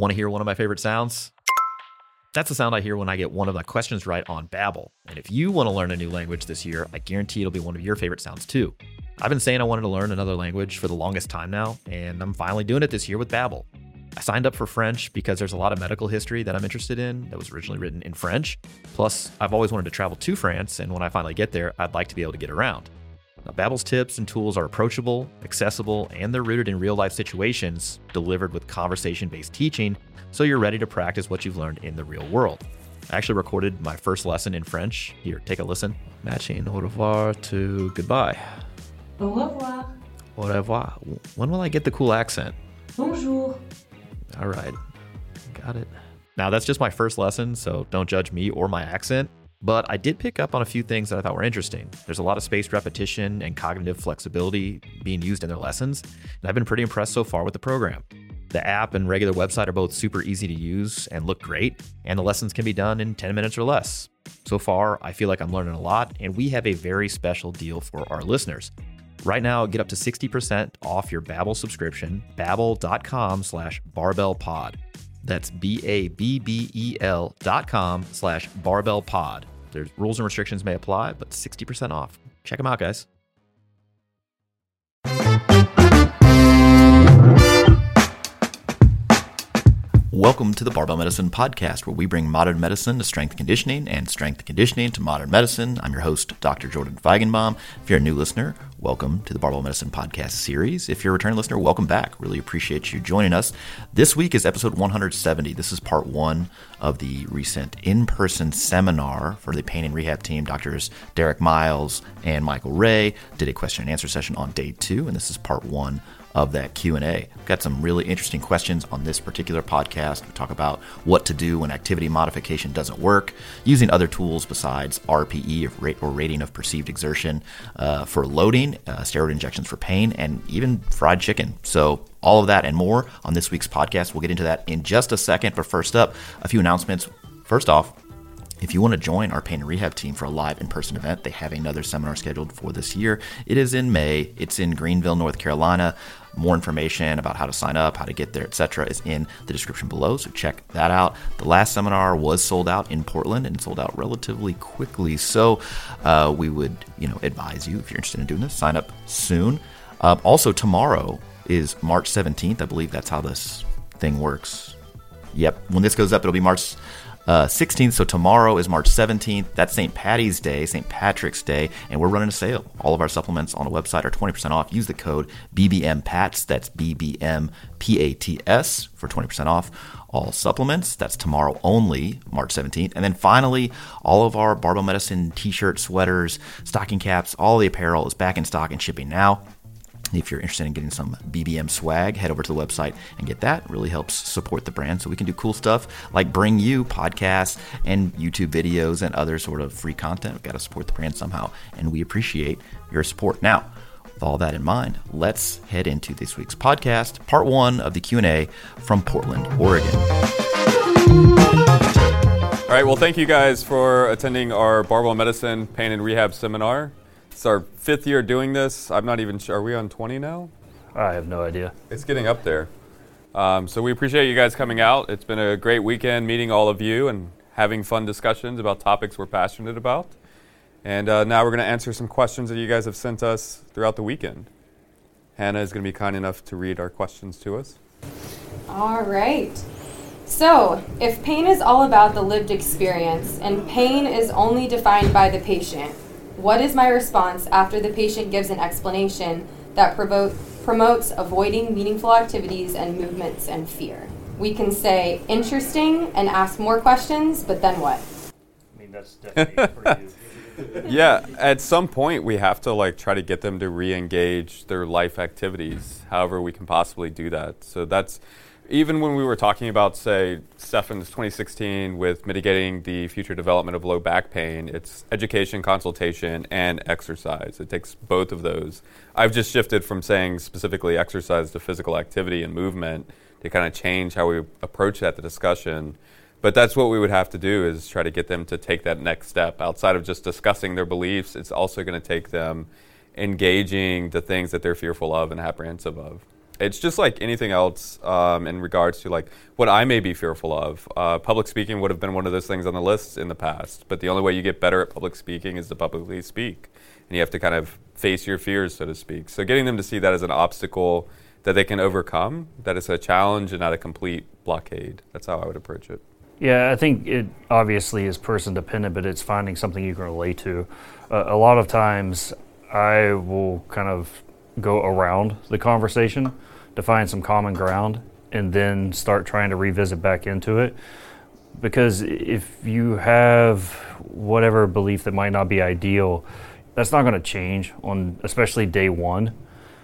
Want to hear one of my favorite sounds? That's the sound I hear when I get one of my questions right on Babbel. And if you want to learn a new language this year, I guarantee it'll be one of your favorite sounds too. I've been saying I wanted to learn another language for the longest time now, and I'm finally doing it this year with Babbel. I signed up for French because there's a lot of medical history that I'm interested in that was originally written in French. Plus, I've always wanted to travel to France, and when I finally get there, I'd like to be able to get around. Now, Babbel's tips and tools are approachable, accessible, and they're rooted in real-life situations, delivered with conversation-based teaching, so you're ready to practice what you've learned in the real world. I actually recorded my first lesson in French. Here, take a listen. Matching au revoir to goodbye. Au revoir. Au revoir. When will I get the cool accent? Bonjour. All right, got it. Now, that's just my first lesson, so don't judge me or my accent. But I did pick up on a few things that I thought were interesting. There's a lot of spaced repetition and cognitive flexibility being used in their lessons, and I've been pretty impressed so far with the program. The app and regular website are both super easy to use and look great, and the lessons can be done in 10 minutes or less. So far, I feel like I'm learning a lot, and we have a very special deal for our listeners. Right now, get up to 60% off your Babbel subscription, babbel.com/barbellpod. That's BABBEL.com/barbellpod. There's rules and restrictions may apply, but 60% off. Check them out, guys. Welcome to the Barbell Medicine Podcast, where we bring modern medicine to strength conditioning and strength conditioning to modern medicine. I'm your host, Dr. Jordan Feigenbaum. If you're a new listener, welcome to the Barbell Medicine Podcast series. If you're a returning listener, welcome back. Really appreciate you joining us. This week is episode 170. This is part one of the recent in-person seminar for the pain and rehab team. Doctors Derek Miles and Michael Ray did a question and answer session on day 2, and this is part 1 of that Q&A. We've got some really interesting questions on this particular podcast. We talk about what to do when activity modification doesn't work, using other tools besides RPE or rating of perceived exertion for loading, steroid injections for pain, and even fried chicken. So all of that and more on this week's podcast. We'll get into that in just a second. But first up, a few announcements. First off, if you want to join our pain and rehab team for a live in-person event, they have another seminar scheduled for this year. It is in May. It's in Greenville, North Carolina. More information about how to sign up, how to get there, etc. is in the description below, so check that out. The last seminar was sold out in Portland and sold out relatively quickly, so we would advise you, if you're interested in doing this, sign up soon. Also, tomorrow is March 17th. I believe that's how this thing works. Yep, when this goes up, it'll be March 16th, so tomorrow is March 17th. That's St. Patty's Day, St. Patrick's Day, and we're running a sale. All of our supplements on the website are 20% off. Use the code BBMPATS, that's BBMPATS, for 20% off all supplements. That's tomorrow only, March 17th. And then finally, all of our Barbell Medicine t-shirts, sweaters, stocking caps, all the apparel is back in stock and shipping now. If you're interested in getting some BBM swag, head over to the website and get that. It really helps support the brand so we can do cool stuff like bring you podcasts and YouTube videos and other sort of free content. We've got to support the brand somehow, and we appreciate your support. Now, with all that in mind, let's head into this week's podcast, part 1 of the Q&A from Portland, Oregon. All right, well, thank you guys for attending our Barbell Medicine Pain and Rehab Seminar. It's our 5th year doing this. I'm not even sure. Are we on 20 now? I have no idea. It's getting up there. So we appreciate you guys coming out. It's been a great weekend meeting all of you and having fun discussions about topics we're passionate about. And now we're going to answer some questions that you guys have sent us throughout the weekend. Hannah is going to be kind enough to read our questions to us. All right. So, if pain is all about the lived experience and pain is only defined by the patient, what is my response after the patient gives an explanation that promotes avoiding meaningful activities and movements and fear? We can say, interesting, and ask more questions, but then what? I mean, that's definitely pretty Yeah, at some point we have to try to get them to re-engage their life activities, however we can possibly do that. So that's, even when we were talking about, say, Stefan's 2016 with mitigating the future development of low back pain, it's education, consultation, and exercise. It takes both of those. I've just shifted from saying specifically exercise to physical activity and movement to kind of change how we approach the discussion. But that's what we would have to do, is try to get them to take that next step. Outside of just discussing their beliefs, it's also going to take them engaging the things that they're fearful of and apprehensive of. It's just like anything else in regards to like what I may be fearful of. Public speaking would have been one of those things on the list in the past, but the only way you get better at public speaking is to publicly speak. And you have to kind of face your fears, so to speak. So getting them to see that as an obstacle that they can overcome, that it's a challenge and not a complete blockade. That's how I would approach it. Yeah, I think it obviously is person dependent, but it's finding something you can relate to. A lot of times I will kind of go around the conversation to find some common ground and then start trying to revisit back into it. Because if you have whatever belief that might not be ideal, that's not going to change on especially day one.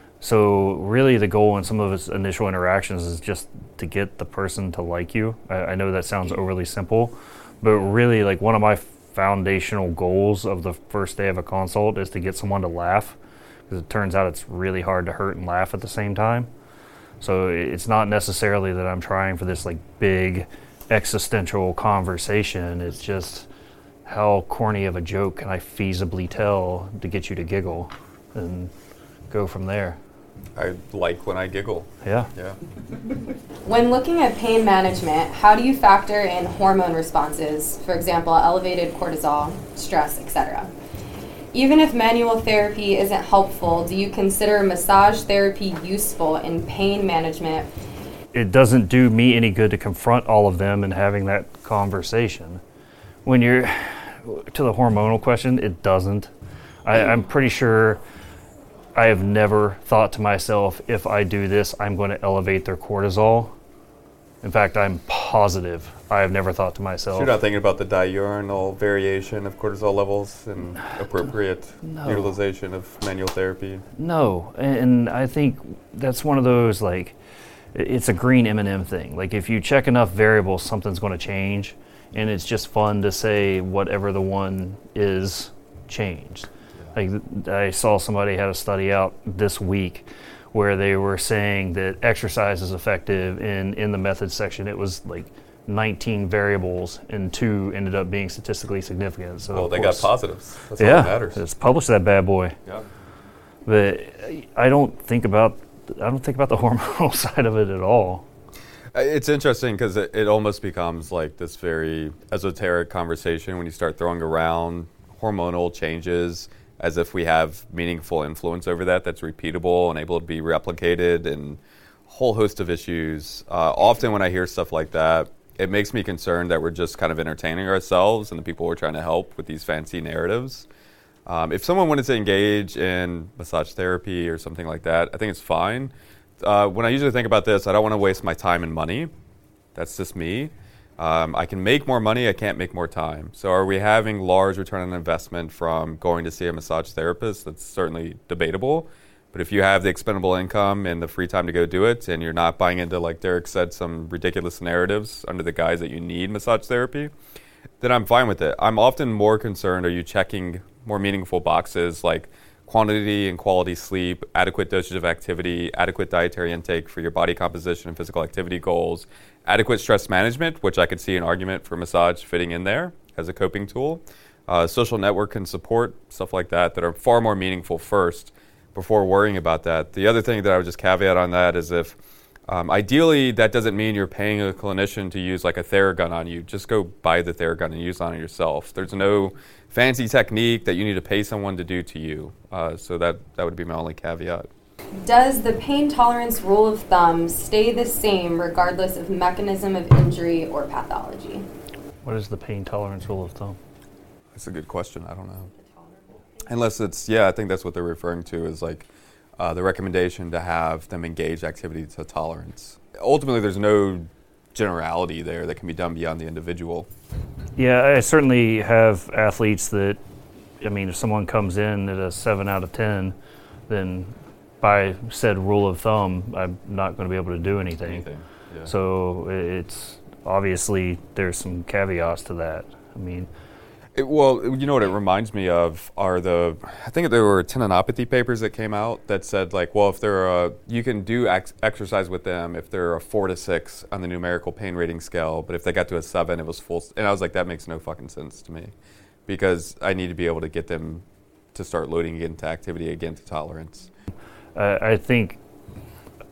So really the goal in some of its initial interactions is just to get the person to like you. I know that sounds overly simple, but really like one of my foundational goals of the first day of a consult is to get someone to laugh, because it turns out it's really hard to hurt and laugh at the same time. So it's not necessarily that I'm trying for this like big existential conversation. It's just how corny of a joke can I feasibly tell to get you to giggle and go from there. I like when I giggle. Yeah. Yeah. When looking at pain management, how do you factor in hormone responses, for example, elevated cortisol, stress, etc.? Even if manual therapy isn't helpful, do you consider massage therapy useful in pain management? It doesn't do me any good to confront all of them and having that conversation. When you're to the hormonal question, it doesn't. I'm pretty sure I have never thought to myself, if I do this, I'm going to elevate their cortisol. In fact, I'm positive I have never thought to myself. So you're not thinking about the diurnal variation of cortisol levels and appropriate utilization of manual therapy? No, and I think that's one of those, like, it's a green M&M thing. Like, if you check enough variables, something's going to change, and it's just fun to say whatever the one is changed. Like, I saw somebody had a study out this week where they were saying that exercise is effective, and in the methods section it was like 19 variables and 2 ended up being statistically significant. So well, they got positives. That's all that matters. It's published that bad boy. Yeah. But I don't think about the hormonal side of it at all. It's interesting because it almost becomes like this very esoteric conversation when you start throwing around hormonal changes as if we have meaningful influence over that's repeatable and able to be replicated, and a whole host of issues. Often when I hear stuff like that, it makes me concerned that we're just kind of entertaining ourselves and the people we're trying to help with these fancy narratives. If someone wanted to engage in massage therapy or something like that, I think it's fine. When I usually think about this, I don't want to waste my time and money. That's just me. I can make more money, I can't make more time. So are we having large return on investment from going to see a massage therapist? That's certainly debatable. But if you have the expendable income and the free time to go do it, and you're not buying into, like Derek said, some ridiculous narratives under the guise that you need massage therapy, then I'm fine with it. I'm often more concerned, are you checking more meaningful boxes like quantity and quality sleep, adequate dosage of activity, adequate dietary intake for your body composition and physical activity goals, adequate stress management, which I could see an argument for massage fitting in there as a coping tool, social network and support, stuff like that are far more meaningful first before worrying about that. The other thing that I would just caveat on that is if ideally that doesn't mean you're paying a clinician to use like a Theragun on you. Just go buy the Theragun and use it on yourself. There's no fancy technique that you need to pay someone to do to you. So that would be my only caveat. Does the pain tolerance rule of thumb stay the same regardless of mechanism of injury or pathology? What is the pain tolerance rule of thumb? That's a good question. I don't know. Unless it's, I think that's what they're referring to is like the recommendation to have them engage activity to tolerance. Ultimately, there's no generality there that can be done beyond the individual. Yeah, I certainly have athletes that, I mean, if someone comes in at a 7 out of 10, then by said rule of thumb, I'm not going to be able to do anything. Yeah. So it's obviously there's some caveats to that. I mean, well, you know what it reminds me of are I think there were tendinopathy papers that came out that said like, well, if they're you can do exercise with them if they're a 4 to 6 on the numerical pain rating scale, but if they got to a 7, it was full. And I was like, that makes no fucking sense to me, because I need to be able to get them to start loading into activity again to tolerance. I think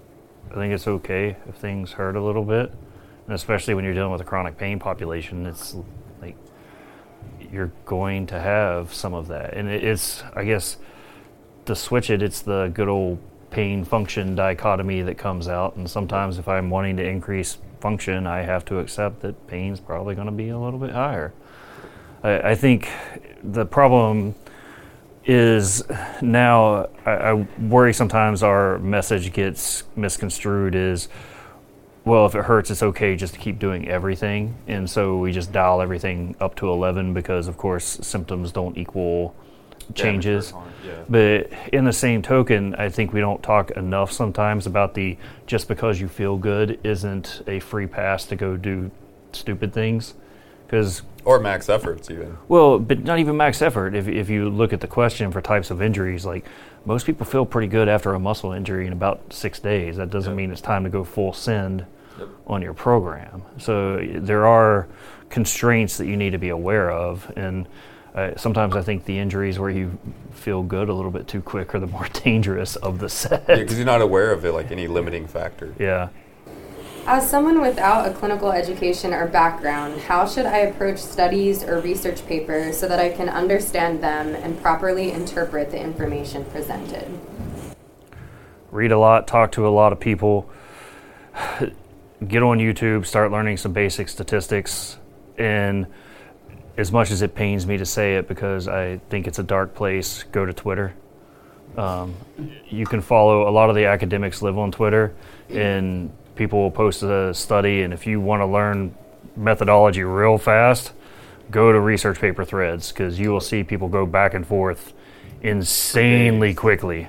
I think it's okay if things hurt a little bit, and especially when you're dealing with a chronic pain population. It's like you're going to have some of that, and it's, I guess, to switch it, it's the good old pain function dichotomy that comes out. And sometimes if I'm wanting to increase function, I have to accept that pain's probably going to be a little bit higher. I think the problem is now, I worry sometimes our message gets misconstrued is, well, if it hurts, it's okay just to keep doing everything. And so we just dial everything up to 11 because, of course, symptoms don't equal changes. But in the same token, I think we don't talk enough sometimes about the just because you feel good isn't a free pass to go do stupid things. Or max efforts even. Well, but not even max effort. If you look at the question for types of injuries, like most people feel pretty good after a muscle injury in about 6 days. That doesn't mean it's time to go full send on your program. So there are constraints that you need to be aware of. And sometimes I think the injuries where you feel good a little bit too quick are the more dangerous of the set. Yeah, because you're not aware of it, like any limiting factor. Yeah. As someone without a clinical education or background, how should I approach studies or research papers so that I can understand them and properly interpret the information presented? Read a lot, talk to a lot of people, get on YouTube, start learning some basic statistics, and as much as it pains me to say it because I think it's a dark place, go to Twitter. You can follow, a lot of the academics live on Twitter, and people will post a study, and if you want to learn methodology real fast, go to research paper threads, because you will see people go back and forth insanely quickly.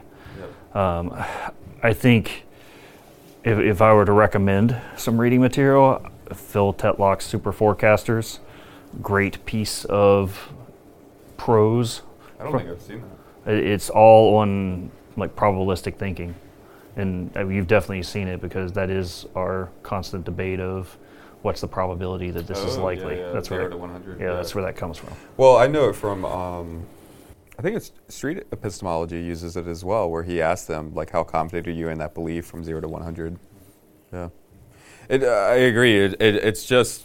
I think if I were to recommend some reading material, Phil Tetlock's Super Forecasters, great piece of prose. I don't think I've seen that. It's all on like probabilistic thinking. And you've definitely seen it because that is our constant debate of what's the probability that this is likely. That's 0 to 100. That's where that comes from. Well, I know it from, I think it's Street Epistemology uses it as well, where he asks them, like, how confident are you in that belief from 0 to 100? Yeah. I agree. It's just,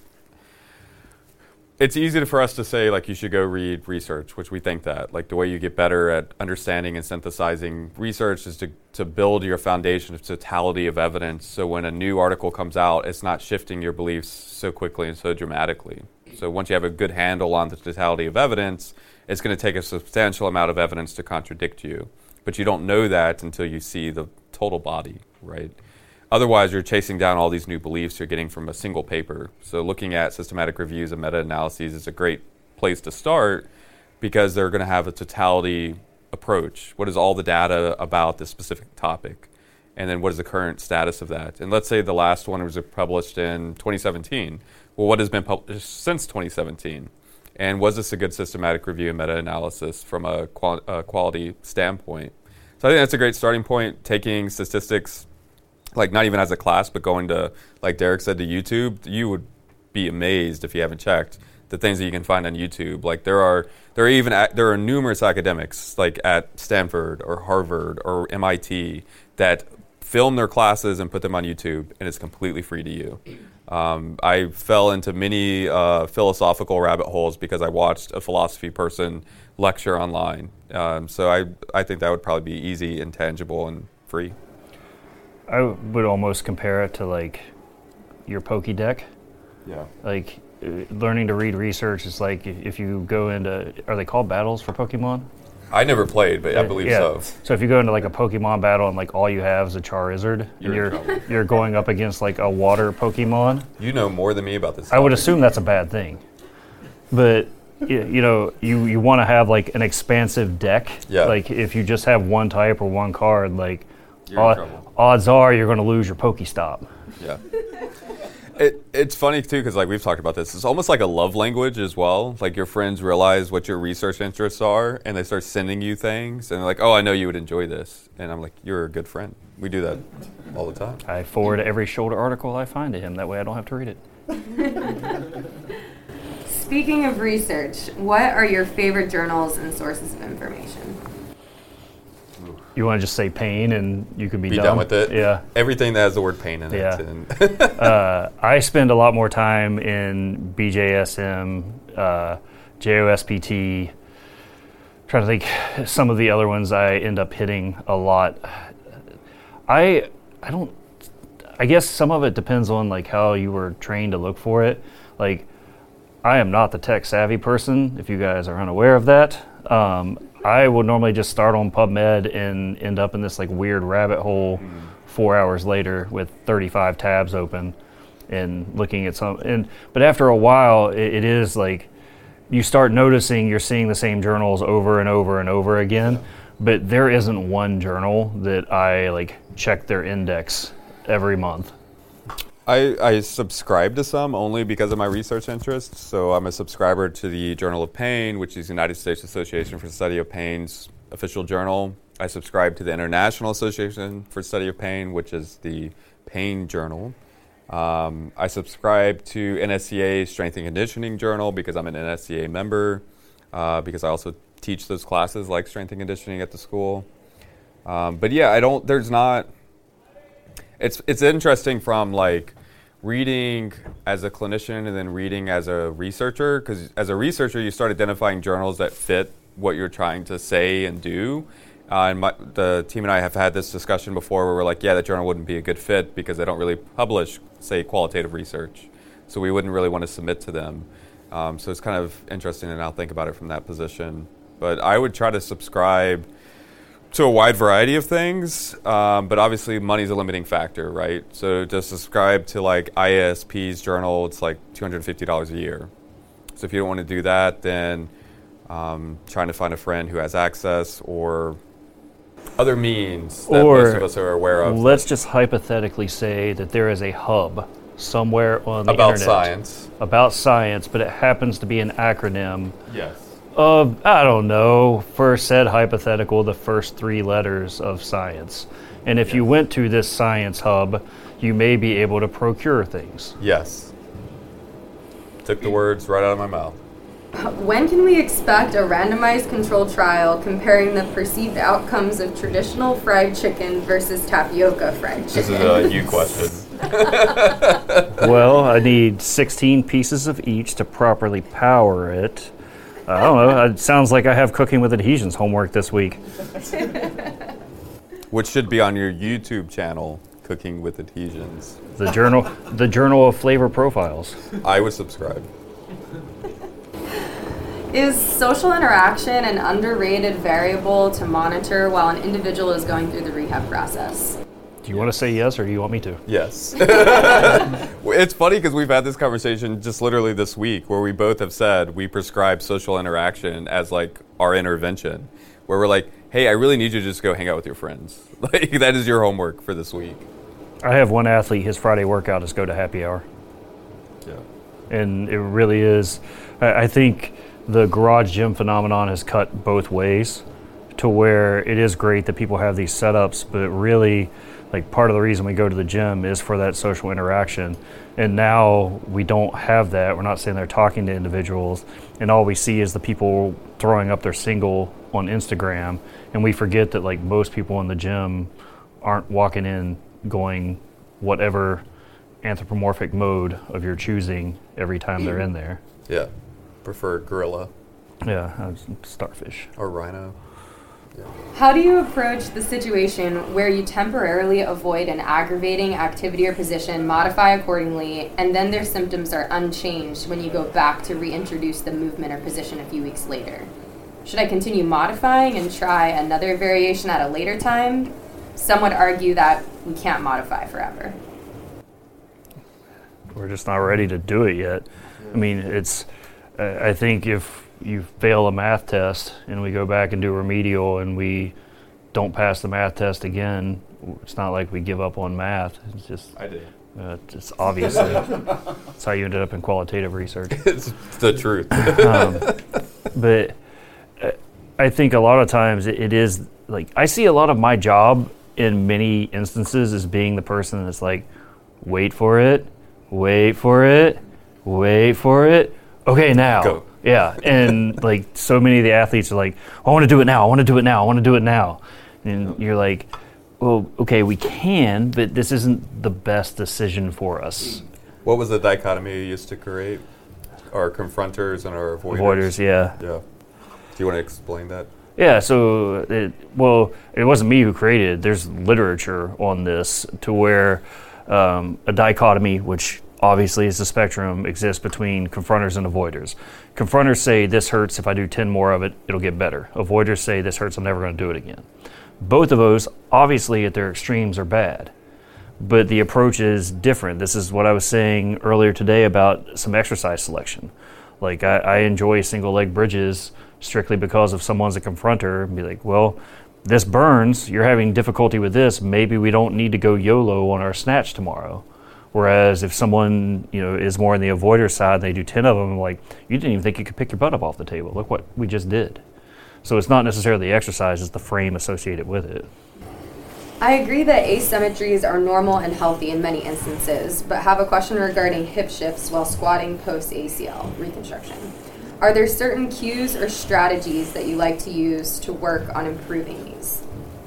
it's easy for us to say, like, you should go read research, which we think that. Like, the way you get better at understanding and synthesizing research is to build your foundation of totality of evidence. So when a new article comes out, it's not shifting your beliefs so quickly and so dramatically. So once you have a good handle on the totality of evidence, it's going to take a substantial amount of evidence to contradict you. But you don't know that until you see the total body, right? Otherwise, you're chasing down all these new beliefs you're getting from a single paper. So looking at systematic reviews and meta-analyses is a great place to start because they're going to have a totality approach. What is all the data about this specific topic? And then what is the current status of that? And let's say the last one was published in 2017. Well, what has been published since 2017? And was this a good systematic review and meta-analysis from a quality standpoint? So I think that's a great starting point, taking statistics, like not even as a class, but going to, like Derek said, to YouTube. You would be amazed if you haven't checked the things that you can find on YouTube. Like there are numerous academics like at Stanford or Harvard or MIT that film their classes and put them on YouTube, and it's completely free to you. I fell into many philosophical rabbit holes because I watched a philosophy person lecture online. So I think that would probably be easy and tangible and free. I would almost compare it to like your Pokédex. Yeah. Like learning to read research is like if you go into, are they called battles for Pokemon? I never played, but I believe so. So if you go into like a Pokemon battle and like all you have is a Charizard, and you're going up against like a water Pokemon. You know more than me about this. I would assume that's a bad thing, but you want to have like an expansive deck. Yeah. Like if you just have one type or one card, like you're in trouble. Odds are you're going to lose your Pokestop. Yeah. It's funny too because like we've talked about this. It's almost like a love language as well. Like your friends realize what your research interests are, and they start sending you things, and they're like, "Oh, I know you would enjoy this," and I'm like, "You're a good friend." We do that all the time. I forward every shoulder article I find to him. That way, I don't have to read it. Speaking of research, what are your favorite journals and sources of information? You want to just say pain and you can be done with it. Yeah. Everything that has the word pain in Yeah. it. And I spend a lot more time in BJSM, JOSPT. Trying to think some of the other ones I end up hitting a lot. I guess some of it depends on like how you were trained to look for it. Like, I am not the tech savvy person, if you guys are unaware of that. I would normally just start on PubMed and end up in this like weird rabbit hole 4 hours later with 35 tabs open and looking at but after a while it is like you start noticing you're seeing the same journals over and over and over again, but there isn't one journal that I like check their index every month. I subscribe to some only because of my research interests. So I'm a subscriber to the Journal of Pain, which is the United States Association for the Study of Pain's official journal. I subscribe to the International Association for the Study of Pain, which is the Pain Journal. I subscribe to NSCA's Strength and Conditioning Journal because I'm an NSCA member, because I also teach those classes like strength and conditioning at the school. But yeah, It's interesting from like reading as a clinician and then reading as a researcher, because as a researcher you start identifying journals that fit what you're trying to say and do. And the team and I have had this discussion before where we're like, yeah, that journal wouldn't be a good fit because they don't really publish, say, qualitative research. So we wouldn't really want to submit to them. So it's kind of interesting to now think about it from that position. But I would try to subscribe to a wide variety of things, but obviously money's a limiting factor, right? So to subscribe to like IASP's journal, it's like $250 a year. So if you don't want to do that, then trying to find a friend who has access or other means that most of us are aware of. Let's just hypothetically say that there is a hub somewhere on the about internet about science, but it happens to be an acronym Yes. of, I don't know, for said hypothetical, the first three letters of science. And if you went to this science hub, you may be able to procure things. Yes. Took the words right out of my mouth. When can we expect a randomized controlled trial comparing the perceived outcomes of traditional fried chicken versus tapioca fried chicken? This is a you question. Well, I need 16 pieces of each to properly power it. I don't know. It sounds like I have cooking with adhesions homework this week. Which should be on your YouTube channel, Cooking with Adhesions. The Journal of Flavor Profiles. I would subscribe. Is social interaction an underrated variable to monitor while an individual is going through the rehab process? Do you want to say yes, or do you want me to? Yes. It's funny because we've had this conversation just literally this week where we both have said we prescribe social interaction as like our intervention, where we're like, hey, I really need you to just go hang out with your friends. Like, that is your homework for this week. I have one athlete, his Friday workout is go to happy hour. Yeah. And it really is. I think the garage gym phenomenon has cut both ways, to where it is great that people have these setups, but really, like, part of the reason we go to the gym is for that social interaction. And now we don't have that. We're not sitting there talking to individuals, and all we see is the people throwing up their single on Instagram, and we forget that, like, most people in the gym aren't walking in going whatever anthropomorphic mode of your choosing every time they're in there. Yeah. Prefer gorilla Yeah, starfish. or rhino. Yeah. How do you approach the situation where you temporarily avoid an aggravating activity or position, modify accordingly, and then their symptoms are unchanged when you go back to reintroduce the movement or position a few weeks later? Should I continue modifying and try another variation at a later time? Some would argue that we can't modify forever. We're just not ready to do it yet. I mean, it's. I think if you fail a math test and we go back and do remedial and we don't pass the math test again, it's not like we give up on math. It's just. I did. It's obviously that's how you ended up in qualitative research. It's the truth. But I think a lot of times it is like, I see a lot of my job in many instances as being the person that's like, wait for it, wait for it, wait for it. Okay, now. Go. Yeah, and like so many of the athletes are like, I want to do it now, I want to do it now, I want to do it now. And you're like, well, okay, we can, but this isn't the best decision for us. What was the dichotomy you used to create? Our confronters and our avoiders? Avoiders, yeah. Yeah. Do you want to explain that? Yeah, so, it wasn't me who created it. There's literature on this to where a dichotomy, which obviously is a spectrum, exists between confronters and avoiders. Confronters say, this hurts, if I do 10 more of it, it'll get better. Avoiders say, this hurts, I'm never going to do it again. Both of those, obviously at their extremes, are bad. But the approach is different. This is what I was saying earlier today about some exercise selection. Like, I enjoy single leg bridges strictly because if someone's a confronter, and be like, well, this burns, you're having difficulty with this, maybe we don't need to go YOLO on our snatch tomorrow. Whereas if someone, is more on the avoider side, and they do 10 of them, like, you didn't even think you could pick your butt up off the table. Look what we just did. So it's not necessarily the exercise, it's the frame associated with it. I agree that asymmetries are normal and healthy in many instances, but have a question regarding hip shifts while squatting post-ACL reconstruction. Are there certain cues or strategies that you like to use to work on improving these?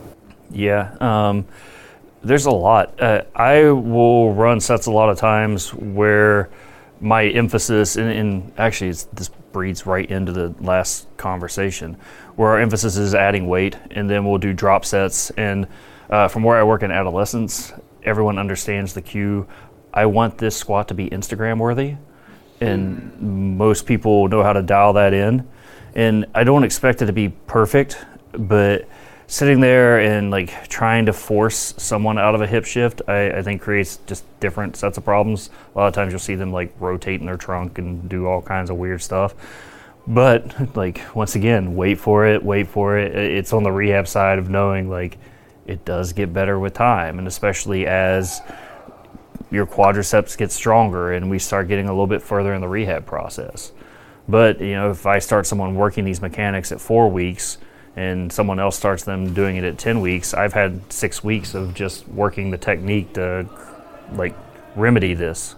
Yeah, there's a lot. I will run sets a lot of times where my emphasis, and actually this breeds right into the last conversation, where our emphasis is adding weight, and then we'll do drop sets. And from where I work in adolescence, everyone understands the cue. I want this squat to be Instagram worthy, and most people know how to dial that in. And I don't expect it to be perfect, but sitting there and like trying to force someone out of a hip shift, I think creates just different sets of problems. A lot of times you'll see them like rotate in their trunk and do all kinds of weird stuff. But like, once again, wait for it. It's on the rehab side of knowing like it does get better with time, and especially as your quadriceps get stronger and we start getting a little bit further in the rehab process. But if I start someone working these mechanics at 4 weeks and someone else starts them doing it at 10 weeks, I've had 6 weeks of just working the technique to like remedy this.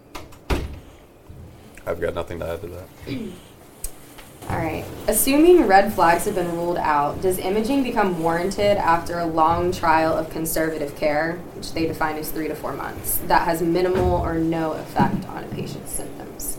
I've got nothing to add to that. All right. Assuming red flags have been ruled out, does imaging become warranted after a long trial of conservative care, which they define as 3 to 4 months, that has minimal or no effect on a patient's symptoms?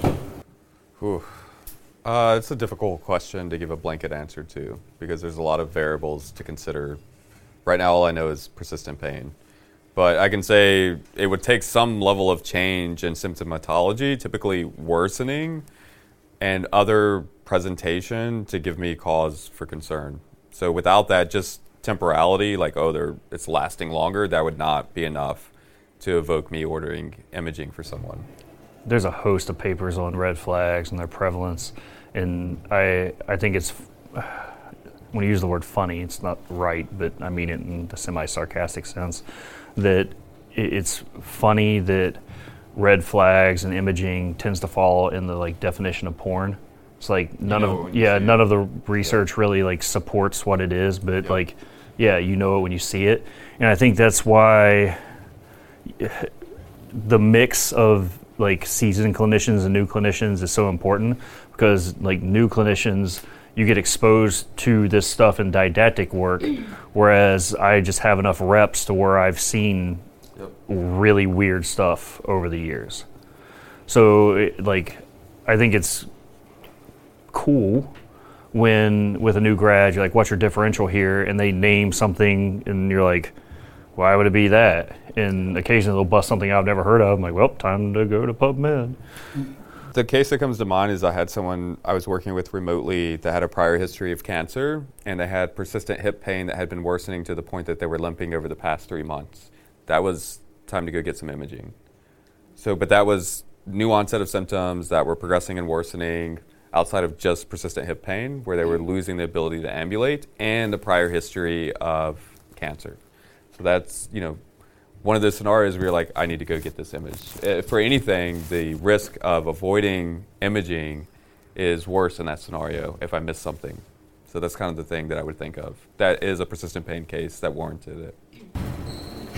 It's a difficult question to give a blanket answer to because there's a lot of variables to consider. Right now, all I know is persistent pain. But I can say it would take some level of change in symptomatology, typically worsening, and other presentation to give me cause for concern. So without that, just temporality, like, it's lasting longer, that would not be enough to evoke me ordering imaging for someone. There's a host of papers on red flags and their prevalence, and I think it's, when you use the word funny, it's not right, but I mean it in the semi-sarcastic sense, that it's funny that red flags and imaging tends to fall in the like definition of porn. It's like none of the research really like supports what it is, but you know it when you see it. And I think that's why the mix of like seasoned clinicians and new clinicians is so important, because like new clinicians, you get exposed to this stuff in didactic work, whereas I just have enough reps to where I've seen really weird stuff over the years. So I think it's cool when with a new grad you're like, what's your differential here, and they name something and you're like, why would it be that? And occasionally they'll bust something out I've never heard of. I'm like, well, time to go to PubMed. The case that comes to mind is I had someone I was working with remotely that had a prior history of cancer, and they had persistent hip pain that had been worsening to the point that they were limping over the past 3 months. That was time to go get some imaging. But that was new onset of symptoms that were progressing and worsening outside of just persistent hip pain, where they were losing the ability to ambulate, and a prior history of cancer. So that's, one of the scenarios where you're like, I need to go get this image. For anything, the risk of avoiding imaging is worse in that scenario if I miss something. So that's kind of the thing that I would think of. That is a persistent pain case that warranted it.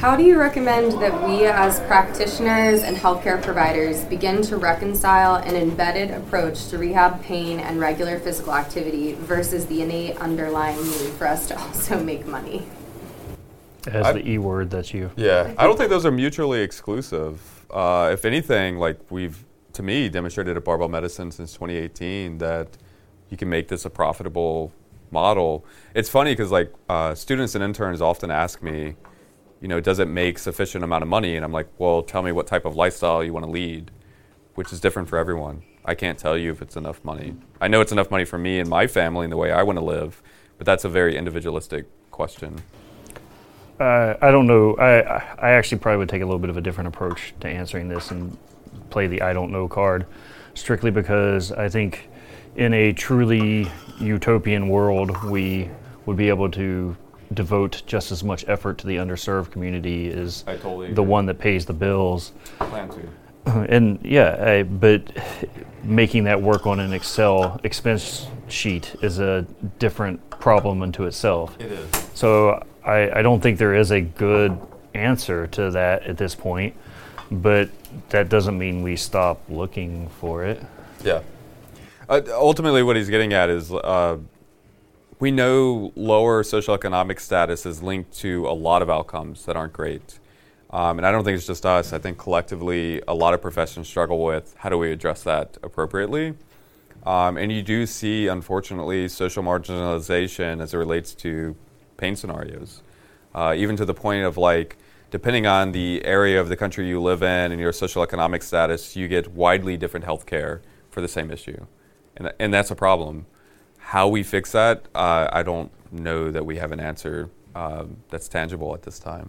How do you recommend that we as practitioners and healthcare providers begin to reconcile an embedded approach to rehab pain and regular physical activity versus the innate underlying need for us to also make money? It has the E word that's you. Yeah, I don't think those are mutually exclusive. If anything, like we've, to me, demonstrated at Barbell Medicine since 2018 that you can make this a profitable model. It's funny because like students and interns often ask me, does it make sufficient amount of money? And I'm like, well, tell me what type of lifestyle you want to lead, which is different for everyone. I can't tell you if it's enough money. I know it's enough money for me and my family and the way I want to live, but that's a very individualistic question. I don't know. I actually probably would take a little bit of a different approach to answering this and play the I don't know card, strictly because I think in a truly utopian world, we would be able to devote just as much effort to the underserved community as the one that pays the bills. Plan to. And yeah, but making that work on an Excel expense sheet is a different problem unto itself. It is. So I don't think there is a good answer to that at this point, but that doesn't mean we stop looking for it. Yeah. Ultimately, what he's getting at is we know lower socioeconomic status is linked to a lot of outcomes that aren't great. And I don't think it's just us. I think collectively, a lot of professions struggle with how do we address that appropriately. And you do see, unfortunately, social marginalization as it relates to pain scenarios, even to the point of like, depending on the area of the country you live in and your socioeconomic status, you get widely different health care for the same issue. And that's a problem. How we fix that, I don't know that we have an answer that's tangible at this time.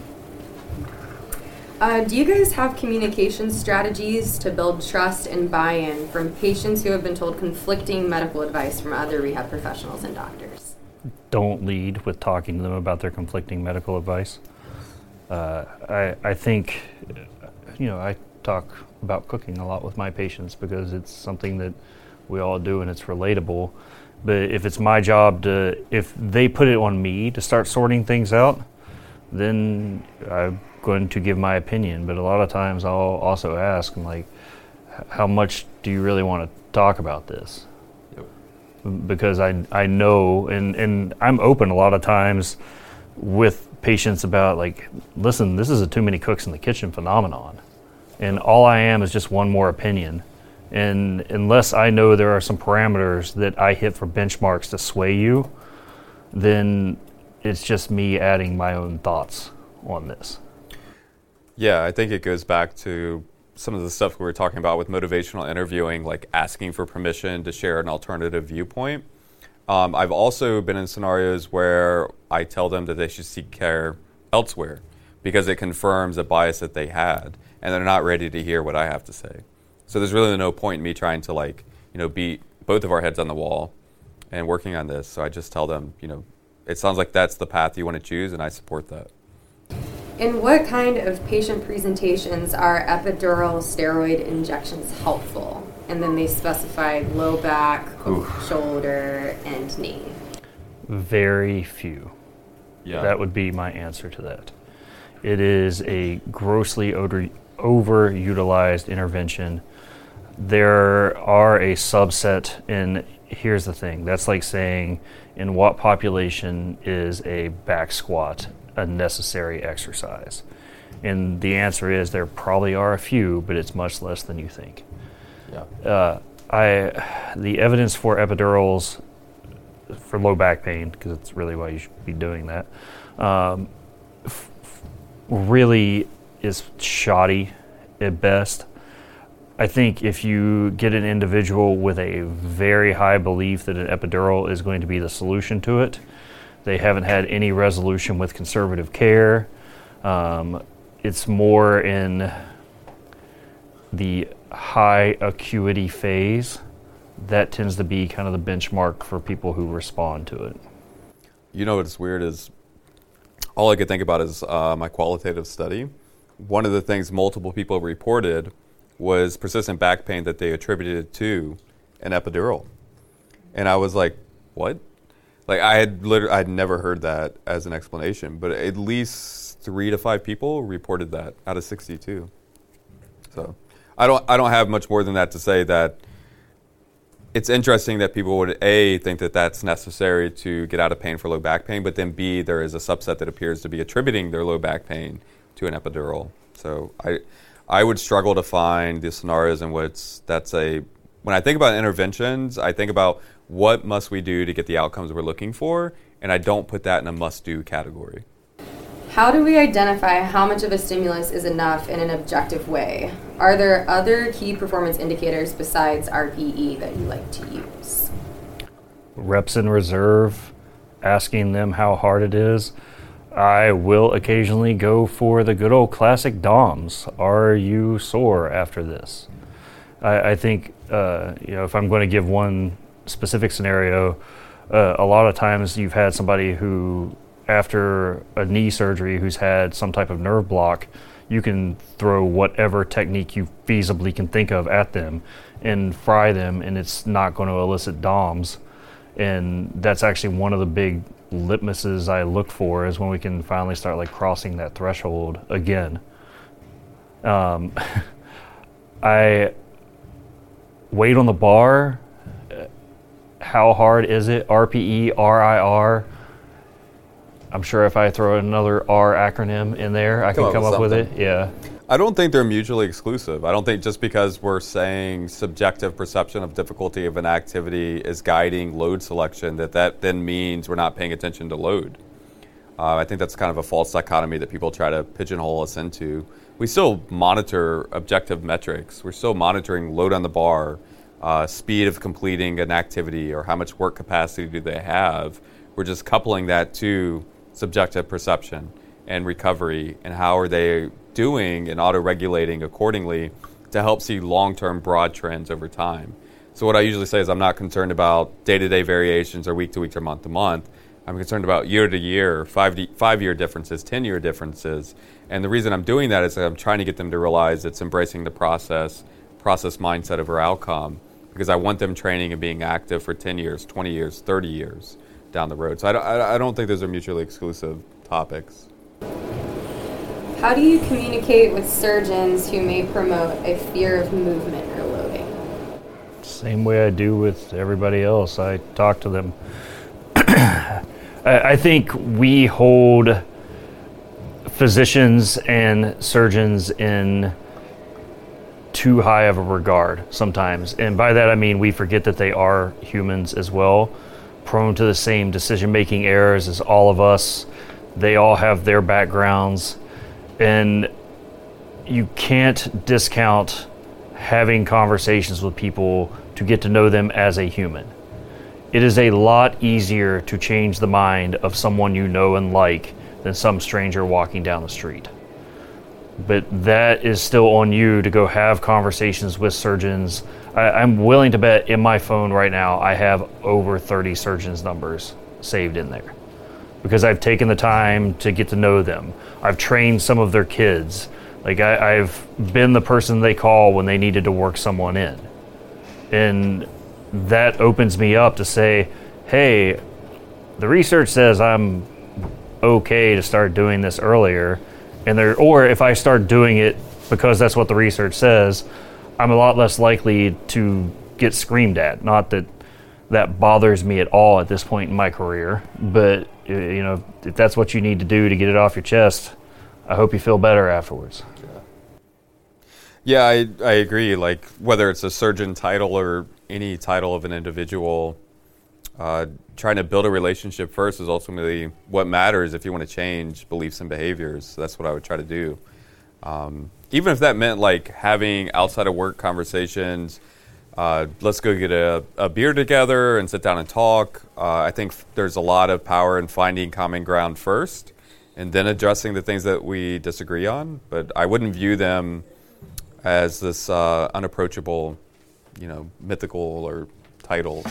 Do you guys have communication strategies to build trust and buy-in from patients who have been told conflicting medical advice from other rehab professionals and doctors? Don't lead with talking to them about their conflicting medical advice. I think, I talk about cooking a lot with my patients because it's something that we all do and it's relatable. But if it's my job if they put it on me to start sorting things out, then I'm going to give my opinion. But a lot of times I'll also ask, I'm like, how much do you really want to talk about this? Because I know, and I'm open a lot of times with patients about like, listen, this is a too many cooks in the kitchen phenomenon. And all I am is just one more opinion. And unless I know there are some parameters that I hit for benchmarks to sway you, then it's just me adding my own thoughts on this. Yeah, I think it goes back to some of the stuff we were talking about with motivational interviewing, like asking for permission to share an alternative viewpoint. I've also been in scenarios where I tell them that they should seek care elsewhere because it confirms a bias that they had, and they're not ready to hear what I have to say. So there's really no point in me trying to beat both of our heads on the wall and working on this. So I just tell them, it sounds like that's the path you want to choose, and I support that. In what kind of patient presentations are epidural steroid injections helpful? And then they specified low back, shoulder, and knee. Very few. Yeah. That would be my answer to that. It is a grossly overutilized intervention. There are a subset, and here's the thing. That's like saying, in what population is a back squat a necessary exercise? And the answer is there probably are a few, but it's much less than you think. Yeah. The evidence for epidurals for low back pain, because it's really why you should be doing that, really is shoddy at best. I think if you get an individual with a very high belief that an epidural is going to be the solution to it, they haven't had any resolution with conservative care. It's more in the high acuity phase. That tends to be kind of the benchmark for people who respond to it. What's weird is all I could think about is my qualitative study. One of the things multiple people reported was persistent back pain that they attributed to an epidural. And I was like, what? Like I'd never heard that as an explanation, but at least 3 to 5 people reported that out of 62. So I don't have much more than that to say. That it's interesting that people would A, think that that's necessary to get out of pain for low back pain, but then B, there is a subset that appears to be attributing their low back pain to an epidural. So I would struggle to find the scenarios in which when I think about interventions, I think about what must we do to get the outcomes we're looking for, and I don't put that in a must-do category. How do we identify how much of a stimulus is enough in an objective way? Are there other key performance indicators besides RPE that you like to use? Reps in reserve, asking them how hard it is. I will occasionally go for the good old classic DOMS. Are you sore after this? I think, if I'm going to give one specific scenario, a lot of times you've had somebody who, after a knee surgery, who's had some type of nerve block, you can throw whatever technique you feasibly can think of at them and fry them, and it's not going to elicit DOMS. And that's actually one of the big litmuses I look for, is when we can finally start like crossing that threshold again. I weight on the bar. How hard is it? RPE, RIR. I'm sure if I throw another R acronym in there, I can come up with it. Yeah. I don't think they're mutually exclusive. I don't think just because we're saying subjective perception of difficulty of an activity is guiding load selection, that then means we're not paying attention to load. I think that's kind of a false dichotomy that people try to pigeonhole us into. We still monitor objective metrics. We're still monitoring load on the bar, speed of completing an activity, or how much work capacity do they have. We're just coupling that to subjective perception and recovery, and how are they doing and auto-regulating accordingly to help see long-term broad trends over time. So what I usually say is I'm not concerned about day-to-day variations or week-to-week or month-to-month. I'm concerned about year-to-year, 5-year differences, 10-year differences. And the reason I'm doing that is that I'm trying to get them to realize it's embracing the process mindset over outcome, because I want them training and being active for 10 years, 20 years, 30 years down the road. So I don't think those are mutually exclusive topics. How do you communicate with surgeons who may promote a fear of movement or loading? Same way I do with everybody else. I talk to them. I think we hold physicians and surgeons in too high of a regard sometimes. And by that I mean we forget that they are humans as well, prone to the same decision-making errors as all of us. They all have their backgrounds. And you can't discount having conversations with people to get to know them as a human. It is a lot easier to change the mind of someone you know and like than some stranger walking down the street. But that is still on you to go have conversations with surgeons. I'm willing to bet in my phone right now I have over 30 surgeons' numbers saved in there, because I've taken the time to get to know them. I've trained some of their kids. Like I've been the person they call when they needed to work someone in. And that opens me up to say, hey, the research says I'm okay to start doing this earlier. Or if I start doing it because that's what the research says, I'm a lot less likely to get screamed at. Not that that bothers me at all at this point in my career, but if that's what you need to do to get it off your chest, I hope you feel better afterwards. Yeah, I agree. Like, whether it's a surgeon title or any title of an individual, trying to build a relationship first is ultimately what matters if you want to change beliefs and behaviors. So that's what I would try to do. Even if that meant like having outside of work conversations, let's go get a beer together and sit down and talk. I think there's a lot of power in finding common ground first and then addressing the things that we disagree on. But I wouldn't view them as this unapproachable, mythical or title.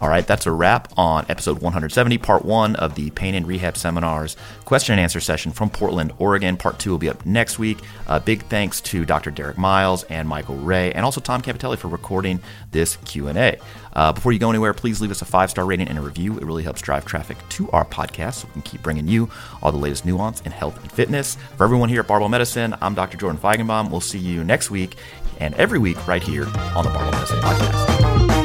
All right, that's a wrap on episode 170, part 1 of the Pain and Rehab Seminars question and answer session from Portland, Oregon. Part 2 will be up next week. Big thanks to Dr. Derek Miles and Michael Ray, and also Tom Capitelli for recording this Q&A. Before you go anywhere, please leave us a 5-star rating and a review. It really helps drive traffic to our podcast so we can keep bringing you all the latest nuance in health and fitness. For everyone here at Barbell Medicine, I'm Dr. Jordan Feigenbaum. We'll see you next week and every week right here on the Barbell Medicine Podcast.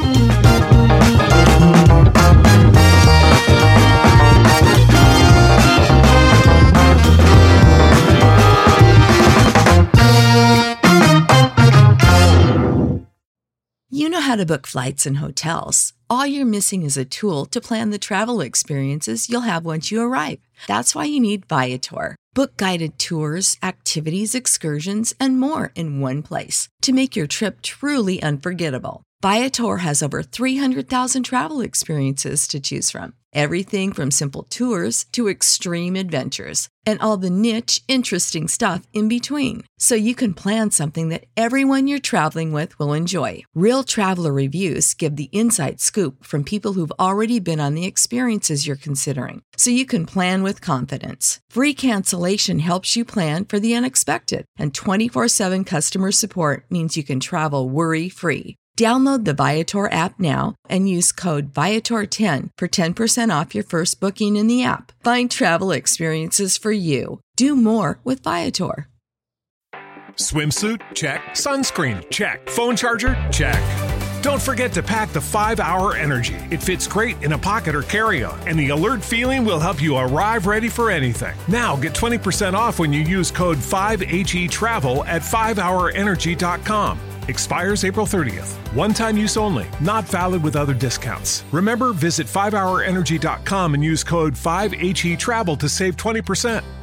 You know how to book flights and hotels. All you're missing is a tool to plan the travel experiences you'll have once you arrive. That's why you need Viator. Book guided tours, activities, excursions, and more in one place to make your trip truly unforgettable. Viator has over 300,000 travel experiences to choose from. Everything from simple tours to extreme adventures and all the niche, interesting stuff in between. So you can plan something that everyone you're traveling with will enjoy. Real traveler reviews give the inside scoop from people who've already been on the experiences you're considering. So you can plan with confidence. Free cancellation helps you plan for the unexpected. And 24/7 customer support means you can travel worry-free. Download the Viator app now and use code Viator10 for 10% off your first booking in the app. Find travel experiences for you. Do more with Viator. Swimsuit? Check. Sunscreen? Check. Phone charger? Check. Don't forget to pack the 5-Hour Energy. It fits great in a pocket or carry-on, and the alert feeling will help you arrive ready for anything. Now get 20% off when you use code 5HETRAVEL at 5hourenergy.com. Expires April 30th. One-time use only. Not valid with other discounts. Remember, visit 5hourenergy.com and use code 5HETRAVEL to save 20%.